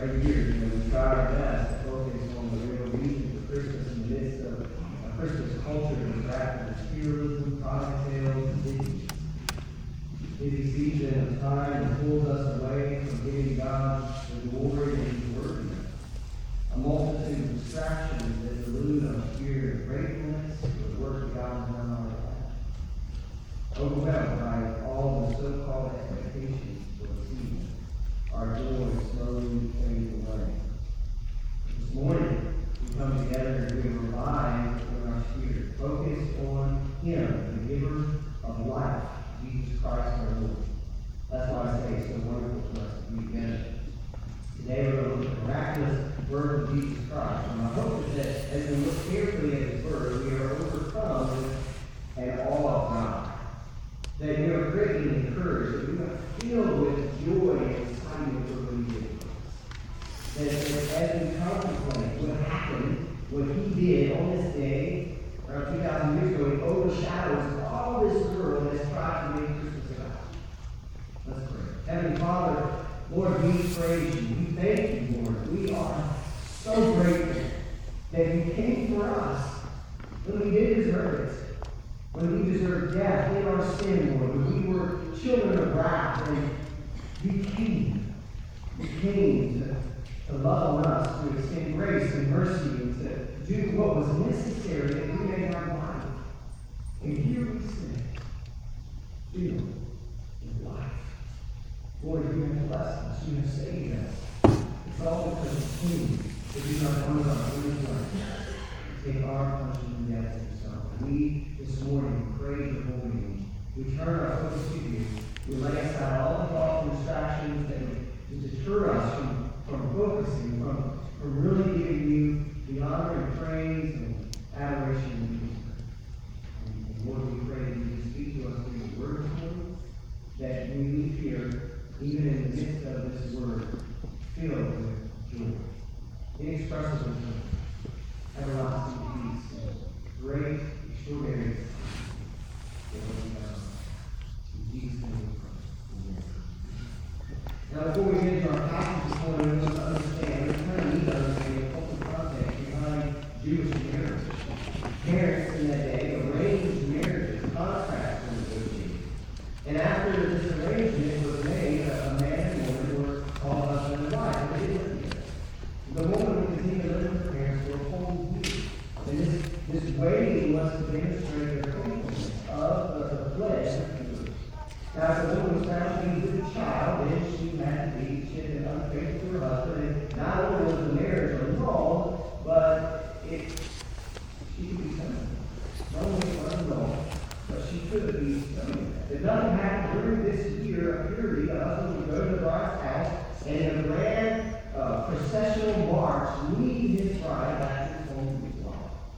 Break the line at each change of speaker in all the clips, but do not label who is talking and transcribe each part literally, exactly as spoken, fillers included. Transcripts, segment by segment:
every year, you know, we try our best to focus on the real reason for Christmas in the midst of a Christmas culture that's wrapped in materialism, product sales, and busy. Busy season of time that pulls us away from giving God the glory that He's worthy of. A multitude of distractions that delude our spirit of gratefulness for the work of God in our life. Overwhelmed by all the so-called expectations for the season, our joy slowly fades away. This morning, we come together and we revive in our spirit, focused on Him, the giver of life, Jesus Christ our Lord. That's why I say it's so wonderful for us to be together. Today we're going to look at the miraculous work of Jesus Christ. And my hope is that as we look carefully at His word, we are overcome with an awe of God. That we are greatly encouraged, that we are filled with joy and excitement for what He did for us. That, that as we contemplate what happened, what He did on this day, around two thousand years ago, it overshadows all this world that's tried to make Christmas about. Let's pray. Heavenly Father, Lord, we praise You. We thank You, Lord. We are so grateful that You came for us when we didn't deserve it. When we deserved death in our sin, Lord, when we were children of wrath, and You came. You came to, to love on us, to extend grace and mercy, and to do what was necessary that we may have life. And here we sit, filled with life. Lord, You have blessed us. You have saved us. It's all because of You that You not want our own life. Take our punishment and death in Yourself. We this morning praise Your holy name. We turn our focus to You. We lay aside all the thoughts and distractions that would deter us from, from focusing, from, from really giving You the honor and praise and adoration. And, and Lord, we pray that You speak to us through Your word this morning, that we leave here, even in the midst of this word, filled with joy, inexpressible joy, everlasting peace, great, extraordinary. In Jesus' name we pray. Now, before we get into our passage this morning, we must understand, we kind of need to understand the cultural context behind Jewish marriage. Parents in that day arranged marriages, contracts were negotiated. And after this arrangement was made, a man and woman were called husband and wife, and they didn't live together. The woman would continue to live with her parents for a whole year. And this, this waiting was to demonstrate their faithfulness of the, the pledge of the Now, if a woman was found to be with a child, then she had to be, she had been unfaithful to her husband. And not only was the marriage annulled, but it, she could be stoned. Not only annulled, but she could be stoned. If nothing happened during this year period, the husband would go to the bride's house and in a grand uh, processional march lead his bride back to his home to his wife.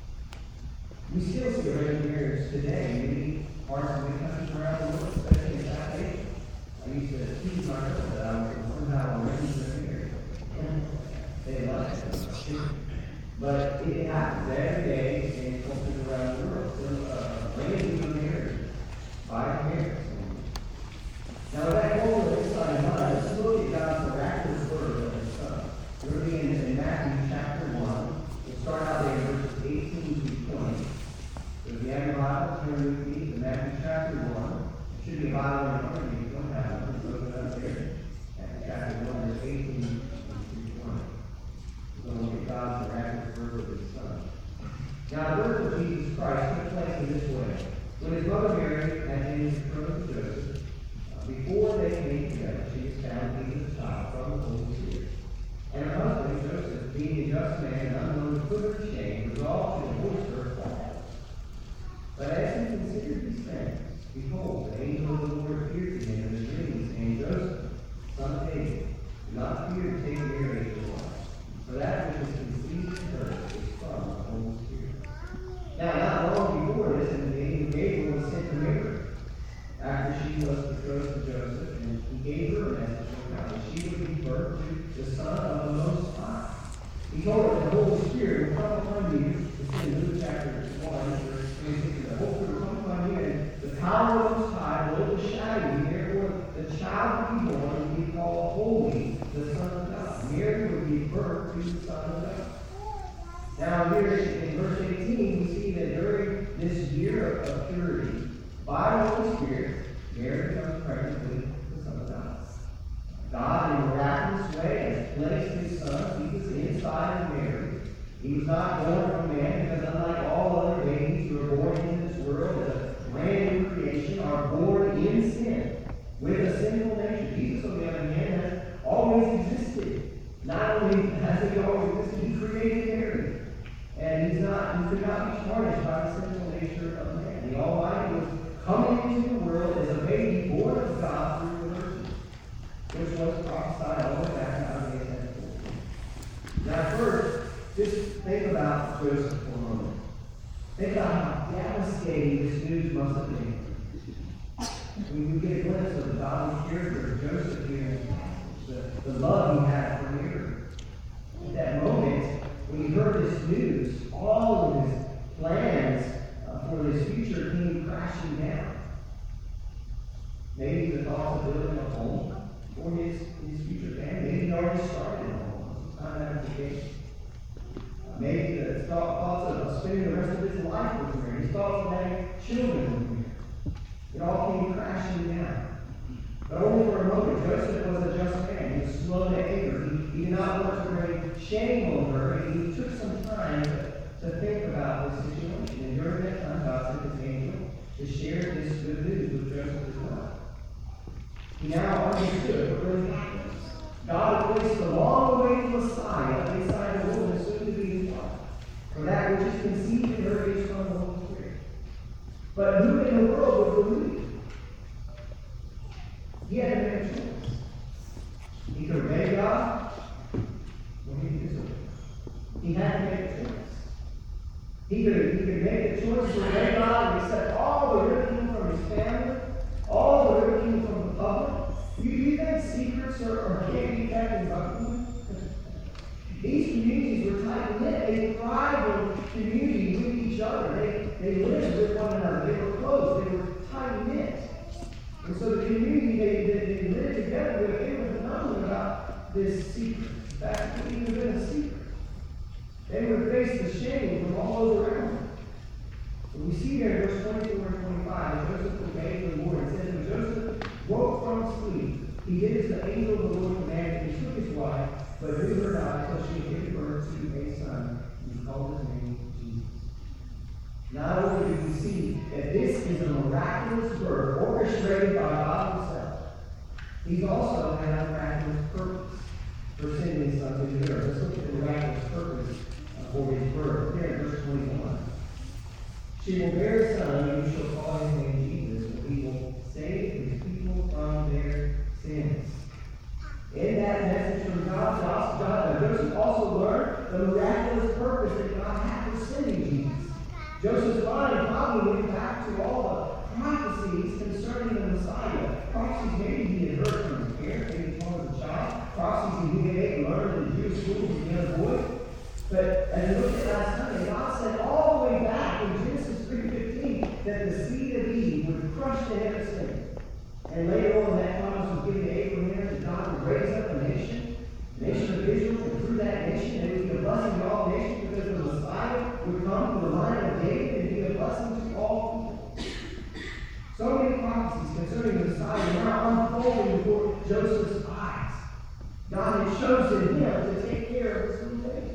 We still see arranged marriage today in many parts of the countries around the world, especially in South Asia. I used to tease my girls that I was somehow arrange their marriage. They love it. But it happens every day in cultures around the world. So, uh, arranging your marriage by parents. Now, with that goal of insight in mind, let's look at God's miraculous word of His Son. We're going to be in, in Matthew chapter one. We'll start out there in verses eighteen through twenty. So if you have your Bible, turn with me to Matthew chapter one. There should be a Bible in front of you. If you don't have it, let's open it up there. Matthew chapter one, verse eighteen through twenty. We're going to look at God's miraculous word of His Son. Now, the birth of Jesus Christ took place in this way. When His mother Mary had been betrothed to Joseph, uh, before they came together, she was found to be the child from the Holy Spirit. And her husband, Joseph, being a just man and unknown to put her to shame, resolved to divorce her quietly. But as he considered these things, behold, the angel of the Lord appeared to him in a dream, saying, Joseph, son of David, do not fear to take Mary as your wife, for that which is conceived in her is from the Holy Spirit. Now, not long before this, and the angel Gabriel was sent to Mary, after she was betrothed to Joseph, and he gave her a message from God that she would give birth to the Son of the Most High. He told her that the Holy Spirit will come upon you. It's in Luke chapter one, verse twenty-six. The Holy Spirit will come upon you, and the power of the Most High will overshadow you. Therefore, the child to be born will be called Holy, the Son of God. Mary gave birth to the Son of God. Now here in verse eighteen, we see that during this year of purity, by the Holy Spirit, Mary becomes pregnant with the Son of God. God, in a miraculous way, has placed his Son, Jesus, inside of Mary. He was not born from man, because unlike all other babies who are born into this world as a brand new creation, are born in sin, with a sinful nature. Jesus, on the other hand, has always existed. Not only has he always existed, he created Mary. And he's not, he could not be tarnished by the sinful nature of man. The Almighty was coming into the world as a baby born of God through the virgin, which was prophesied all the way back in Isaiah chapter fourteen. Now first, just think about Joseph for a moment. Think about how devastating this news must have been. When we get a glimpse of the godly character of Joseph here in the passage, the, the love he had for Mary. At that moment, when he heard this news, all of his plans uh, for his future came crashing down. Maybe the thoughts of building a home for his, his future family. Maybe he already started a home. It's not that the case. Uh, maybe the thought, thoughts of spending the rest of his life with Mary. His thoughts of having children with Mary. It all came crashing down. But only for a moment. Joseph was a just man. He was slow to anger. He, he did not want to bring shame on her. And he took some time to, to think about this situation. And during that time, God sent his angel to share this good news with Joseph as well. He now understood what really happened. God had placed the long-awaited Messiah inside the woman soon to be his wife. For that which is conceived in her is from the Holy Spirit. But who in the world would believe? He had to make a choice. He could obey God, or he could disobey. He had to make a choice. He could, he could make a choice to obey God and accept all the ridicule from his family, all the ridicule from the public. You, you think secrets are, are can't be kept in government? These communities were tight-knit. They thrived in community with each other. They, they lived with one another. They were close. They were tight-knit. And so the community they, they, they lived together with, they would have known about this secret. In fact, it would even been a secret. They would have faced the shame from all those around them. So we see here in verse twenty-four and twenty-five, Joseph obeyed the Lord. It says, when Joseph woke from sleep, he did as the angel of the Lord commanded. He took his wife, but knew her not until she gave birth to a son. And he called his name Jesus. Not only do we see that this is a miraculous birth orchestrated by God himself, he's also had a miraculous purpose for sending his son to the earth. Let's look at the miraculous purpose uh, for his birth. Here in verse twenty-one. She will bear a son, and you shall call his name Jesus, for he will save his people from their sins. In that message from God, God Joseph also learned the miraculous purpose that God had for sending Jesus. Joseph's mind probably went back to all the prophecies concerning the Messiah. Prophecies maybe he had heard from his parents, maybe he told as a child. Prophecies he had learned in the Jewish schools as a young boy. But as we looked at last Sunday, God said all the way back in Genesis three fifteen that the seed of Eve would crush the head of Satan. And later on, that promise was given to Abraham that God would raise up a nation, the nation of Israel, and through that nation, it would be a blessing to all nations because the Messiah would come from the line of David and be a blessing to all people. So many prophecies concerning the Messiah are now unfolding before Joseph's eyes. God had chosen him to take care of his new baby.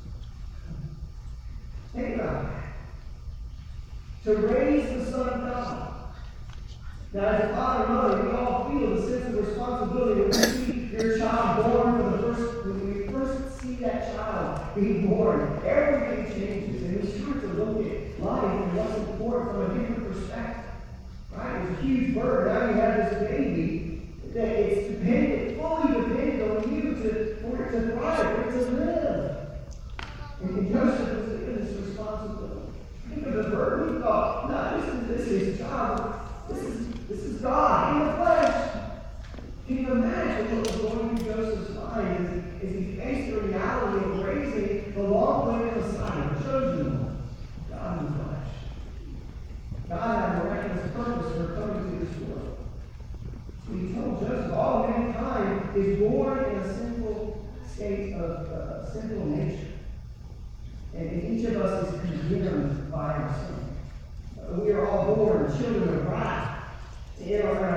Think about that. To raise the Son of God. Now, as a father and mother, we all feel the sense of responsibility when we see your child born for the first, when we first see that child being born, everything changes, and we start to look at life and what's important from a different perspective. Right? It's a huge burden. Now you have this baby that it's dependent, fully dependent on you to, for it to thrive, for it to live. And Joseph was given this responsibility. Think of the burden. He thought, no, this is this is his child. This is this is God in the flesh. Can you imagine what was going through Joseph's mind as, as he faced the reality of raising the long-awaited Messiah, the chosen one, God in the flesh? God had a miraculous purpose for coming to this world. So he told Joseph, all mankind is born in a sinful state of, uh,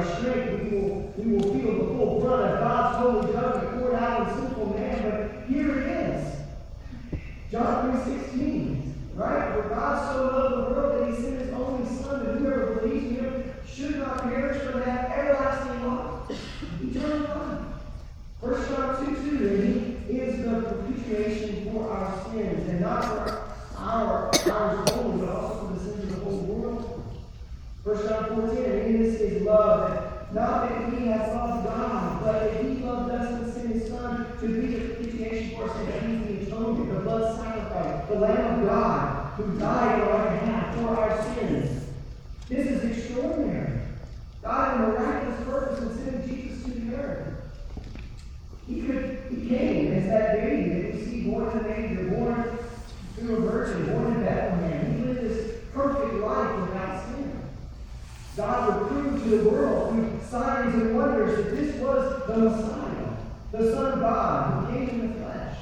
our strength, we will, we will feel the full brunt of God's holy judgment poured out on sinful man. But here it is. John three sixteen, right? For God so loved the world that he sent his only Son, and whoever believes in him should not perish but have everlasting life. Eternal life. First John two two, and he is the propitiation for our sins, and not for our ours only, but also for the sins of the whole world. First John four ten, and in this is love, that not that we have loved God, but that he loved us and sent his Son to be the propitiation for us, and that he is the atonement, the blood sacrifice, the Lamb of God, who died on our behalf for our sins. This is extraordinary. God had a miraculous purpose in sending Jesus to the earth. He could, he came as that baby that we see born in the manger, born through a virgin, born in Bethlehem. He lived this perfect life without sin. God would prove to the world through signs and wonders that this was the Messiah, the Son of God, who came in the flesh.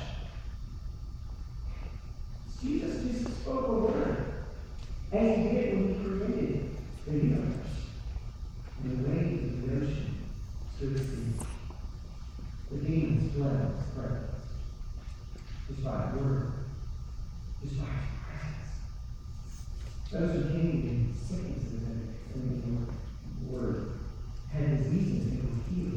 Jesus just spoke a word, as he did when he created the universe. And the waves of the ocean stood still. The demons fled in his presence. Just by a word. Just by his presence. Those who came in sicknesses and in the word had diseases that were healed.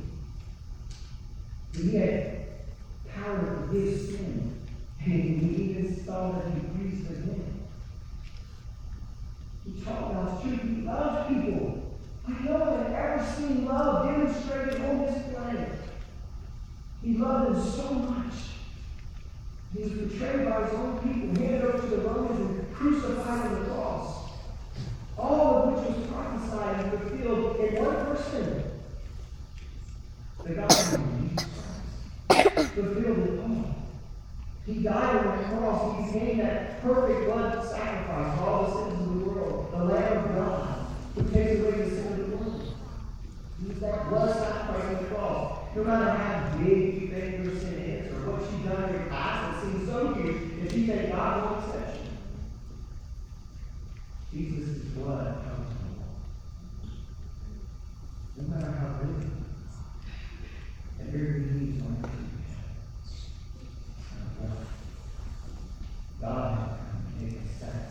He had power to forgive sin. And we even saw that he breathed again. He taught God's truth. He loves people. I know I've ever seen love demonstrated on this planet. He loved them so much. He was betrayed by his own people, handed over to the Romans, and crucified on the cross. All of which was prophesied and fulfilled in one person. The gospel of Jesus Christ. Fulfilled it all. He died on the cross. He became that perfect blood sacrifice for all the sins of the world. The Lamb of God, who takes away the sin of the world. He was that blood sacrifice on the cross. No matter how big you think your sin is, or what you've done in your past, it seems so huge that you think God won't accept you. Jesus' blood comes from the no matter how big it is. And every knee is on your feet. God has come to make a sacrifice.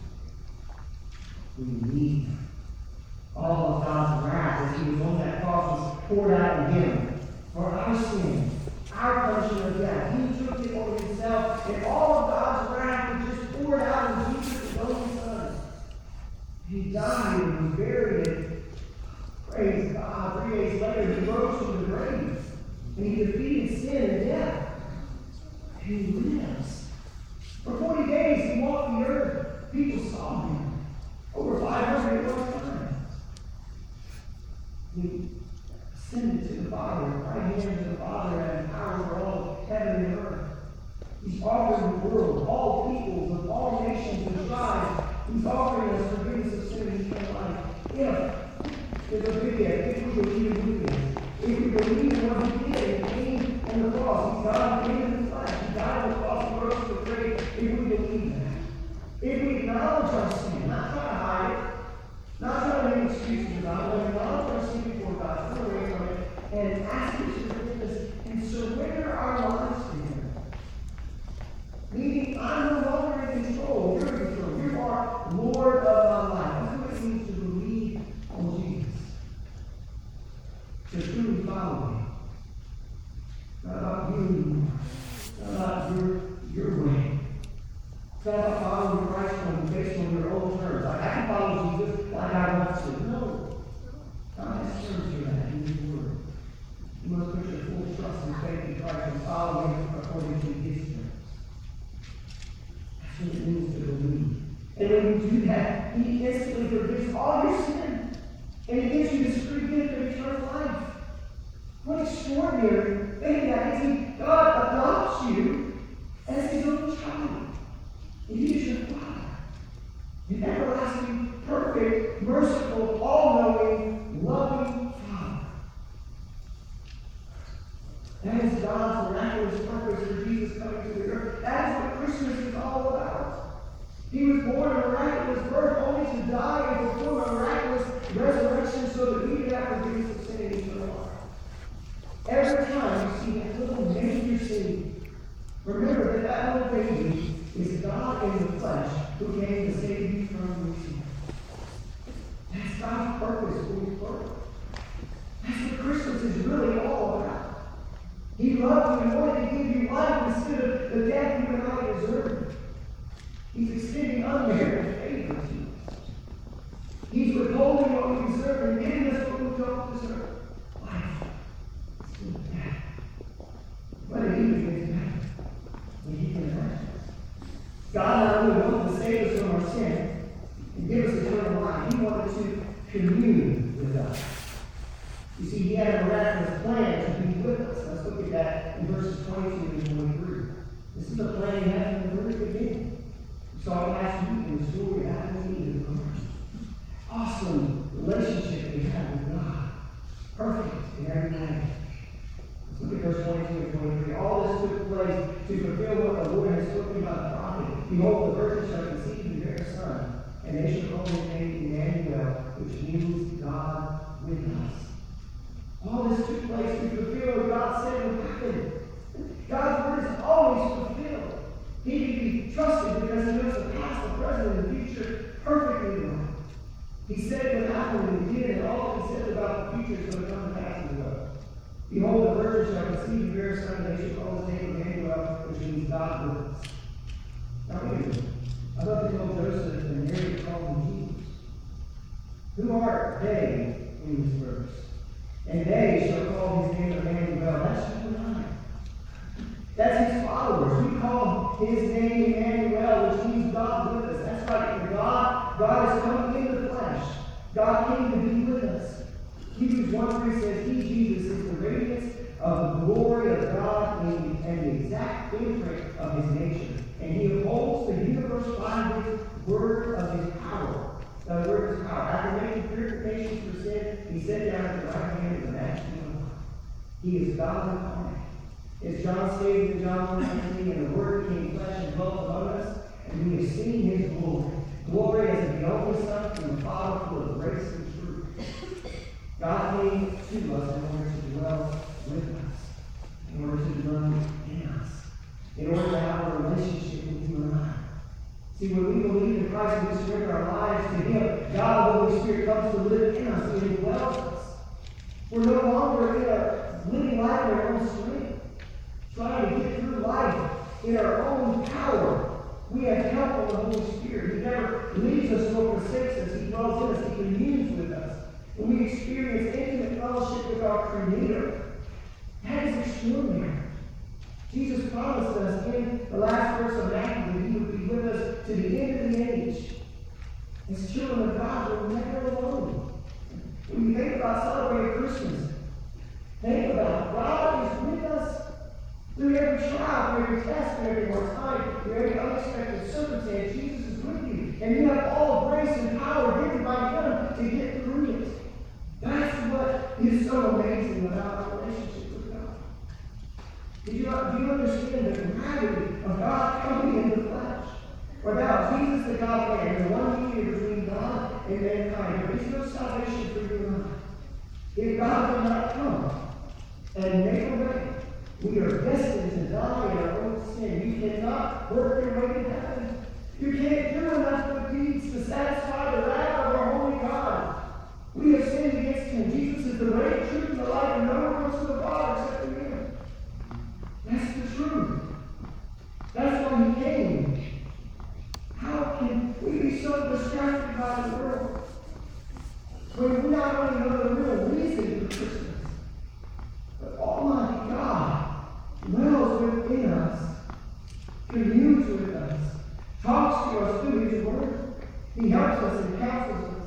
We need all of God's wrath as he was on that cross was poured out on him. For our sin, our punishment of death. He took it on himself, and all of God's wrath was just poured out on Jesus, his only Son. He died and was buried, and praise God, three days later he rose from the grave, and he defeated sin and death. And he lives. For forty days he walked the earth. People saw him. Over five hundred at one time. He ascended to the Father, right hand to the Father, and power over all of heaven and earth. He's offering the world, all peoples of all nations and tribes. He's offering us forgiveness of sin and eternal life. If there's a big if, if we believe who he is, if we believe in what he did, and came on the cross, he's God, came in the flesh, he died on the cross, and rose to the grave, if we believe that. If we acknowledge our sin, not try to hide it, not try to make excuses about it, but acknowledge our sin before God, turn away from it, and ask his forgiveness, and surrender our lives to him. Meaning, I'm no longer in control. You're in control. You are Lord of my life. That's what it means to believe on Jesus. To truly follow him. Not about you anymore. Not about your, your way. It's not about following Christ on, based on your own terms. Like, I can follow Jesus like I want to. No. God has terms for that in his word. You must put your full trust and faith in Christ and follow him according to his terms. That's what it means to believe. And when you do that, he instantly forgives all your sin. And he gives you this free gift of eternal life. What extraordinary thing that is. He, God adopts you as his own child. And he is your Father. An everlasting, perfect, merciful, all-knowing, loving Father. That is God's miraculous purpose for Jesus coming to the earth. That is what Christmas is all about. He was born a miraculous birth only to die and perform a miraculous resurrection so that we could have forgiveness Remember that that little baby is God in the flesh who came to save you from your sin. That's God's purpose for his birth. That's what Christmas is really all about. He loved you and wanted to give you life instead of the death you and I deserve. He's extending unmerited favor to you. He's withholding what we deserve and giving us what we don't deserve. Life instead of death. What an even gets better when he can imagine. God not only wanted to save us from our sin and give us eternal life, he wanted to commune with us. You see, he had a miraculous plan to be with us. Let's look at that in verses twenty-two and twenty-three. This is the plan he had from the very beginning. We saw it last week in the story of Adam and Eve and Christ. Awesome relationship we had with God. Perfect in every way. Let's look at verse twenty-two and twenty-three. All this took place to fulfill what the Lord had spoken by the prophet. Behold, the virgin shall conceive and bear a son, and they shall call his name Emmanuel, which means God with us. All this took place to fulfill what God said would happen. God's word is always fulfilled. He can be trusted because he knows the past, the present, and the future perfectly well. He said what happened and he did, and all that he said about the future is going to come to pass as well. Behold, the virgin shall conceive and bear a son, and they shall call his name Emmanuel, which means God with us. Now wait a minute. I thought they told Joseph and Mary to call him Jesus. Who are they in this verse? And they shall call his name Emmanuel. That's you and I. That's his followers. We call his name Emmanuel, which means God with us. That's right. For God, God is coming in the flesh. God came to be with us. Hebrews one three says, he, Jesus, is the radiance of the glory of God and the exact imprint of his nature. And he upholds the universe by his word of his power. The word of his power. After making purification for sin, he sat down at the right hand of the majesty of God. He is God incarnate. As John stated in John one nineteen, and the Word became flesh and dwelt among us, and we have seen his glory. Glory as of the only Son from the Father, full of grace and truth. God came to us in order to dwell with us, in order to dwell in us, in order to have a relationship with you and I. See, when we believe in Christ and we surrender our lives to him, God, the Holy Spirit, comes to live in us and indwells us. We're no longer in a living life in our own strength, trying to get through life in our own power. We have help from the Holy Spirit. He never leaves us nor forsakes us. He dwells in us. He communes with us. And we experience intimate fellowship with our Creator. That is extraordinary. Jesus promised us in the last verse of Matthew that he would be with us to the end of the age. As children of God, we're never alone. When you think about celebrating Christmas, think about God is with us through every trial, through every test, through every hard time, through every unexpected circumstance. Jesus is with you. And you have all grace and power given by him to get through it. That's what is so amazing about our relationship with God. Did you, do you understand the gravity of God coming in the flesh? Without Jesus, the God-man, the one mediator between God and mankind, there is no salvation for you and I. If God did not come and make a way, we are destined to die in our own sin. You cannot work your way to heaven. You can't do enough good deeds to satisfy the wrath of our holy God. We have sinned against him. Jesus is the way, the truth, and the life, and no one comes to the Father except through him. That's the truth. That's why he came. How can we be so distracted by the world when we not only know the real reason for Christmas, but Almighty God dwells within us, communes with us, talks to us through his word. He helps us and counsels us.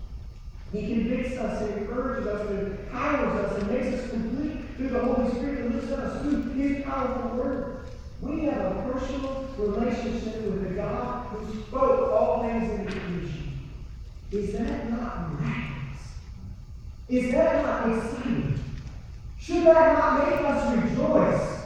He convicts us and encourages us and empowers us and makes us complete through the Holy Spirit that lives in us through his powerful word. We have a personal relationship with the God who spoke all things into creation. Is that not miraculous? Is that not exciting? Should that not make us rejoice?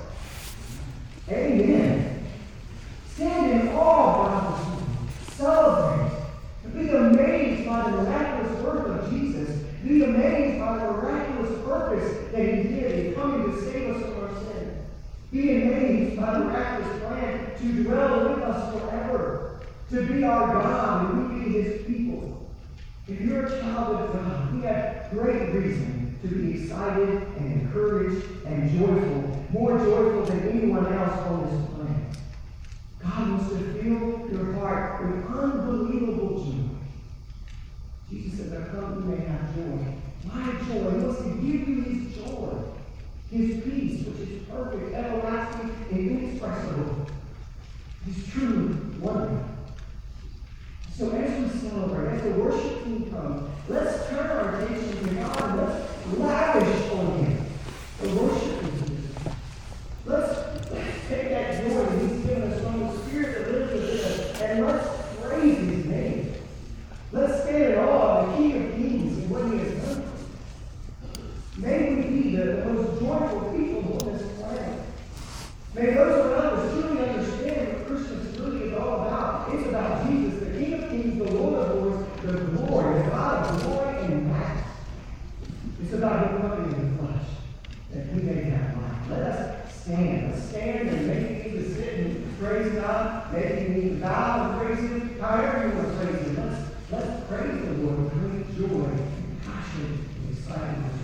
Amen. Stand in awe, brothers. Celebrate. Be amazed by the miraculous work of Jesus. Be amazed by the miraculous purpose that he did in coming to save us from our sin. Be amazed amazed by the miraculous plan to dwell with us forever, to be our God and we be his people. If you're a child of God, we have great reason to be excited and encouraged and joyful, more joyful than anyone else on this planet. God wants to fill your heart with unbelievable joy. Jesus said, "I've come you may have joy." Why joy? He wants to give you his joy, his peace, which is perfect, everlasting, and inexpressible. His true wonder. So as we celebrate, as the worship team comes, let's turn our attention to God and let's lavish on him. The worship is here. Let's, let's take that joy that he's given us from the Spirit that lives within us and let's praise his name. Let's stand in awe of the King of Kings and what he has done. May we be the, the most joyful people on this planet. May those around us truly understand what Christmas really is all about. It's about Jesus, the King of Kings, the Lord of Lords, the glory, the God of glory and majesty. It's about him coming in the flesh, that we may have life. Let us stand. Let's stand and maybe need to sit and praise God. Maybe you need to bow and praise him. However you want to praise him. Let's, let's praise the Lord with great joy, passion, and excitement.